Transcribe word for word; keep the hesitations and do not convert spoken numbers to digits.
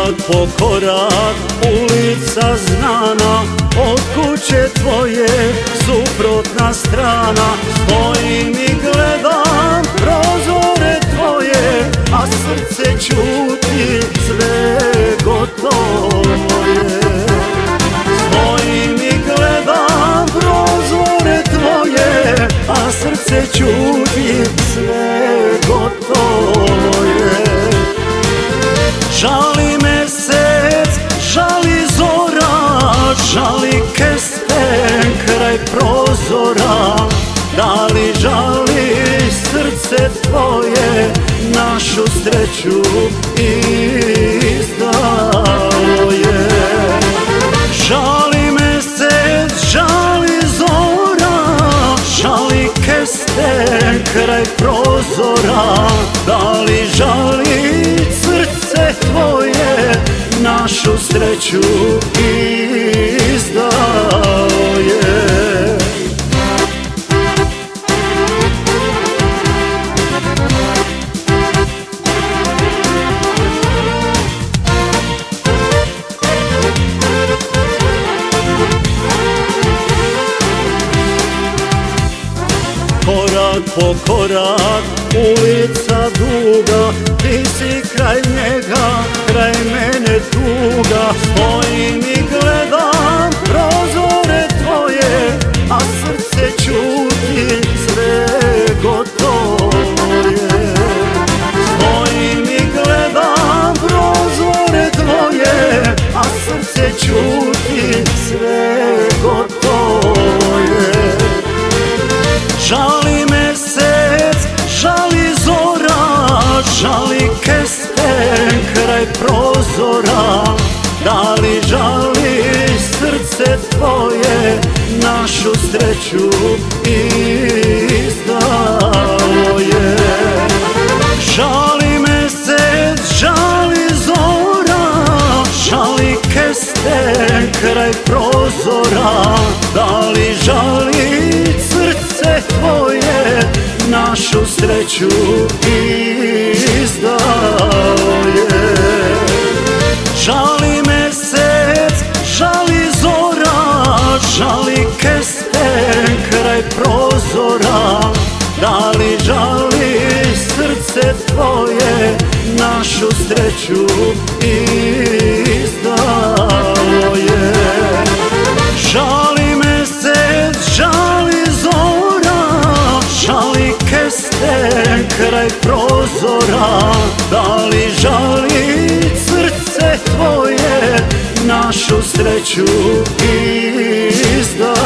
Korak po korak, ulica znana, od kuće tvoje suprotna strana. Stojim i gledam prozore tvoje, a srce ćuti, sve gotovo je. Stojim i gledam prozore tvoje, a srce ćuti, sve gotovo je. Žali mesec, žali zora, žali kesten kraj prozora. Da li žali srce tvoje našu sreću izdalo je? Žali mesec, žali zora, žali kesten kraj prozora. Da li žali srce tvoje našu sreću izdalo je? Korak po korak, ulica duga, ti si kraj njega, kraj mene tuga. Stojim i gledam prozore tvoje, a srce ćuti, sve gotovo je. Stojim i gledam prozore tvoje, a srce ćuti, sve gotovo je. Žali mesec, žali zora, žali kesten kraj prozora. Da li žali srce tvoje našu sreću izdalo je? Žali mesec, žali zora, žali kesten kraj prozora. Da li žali srce tvoje našu sreću izdalo je? Žali mesec, žali zora, žali kesten kraj prozora. Da li žali srce tvoje našu sreću izdalo je? Žali mesec, žali zora, žali kesten kraj prozora. Da li žali srce tvoje našu sreću izdalo